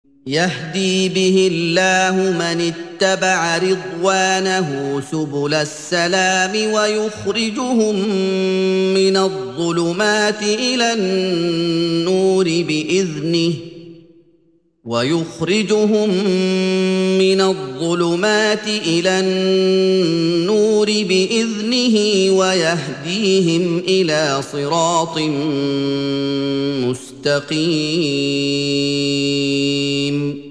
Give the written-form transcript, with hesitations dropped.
يهدي به الله من اتبع رضوانه سبل السلام ويخرجهم من الظلمات إلى النور بإذنه ويهديهم إلى صراط مستقيم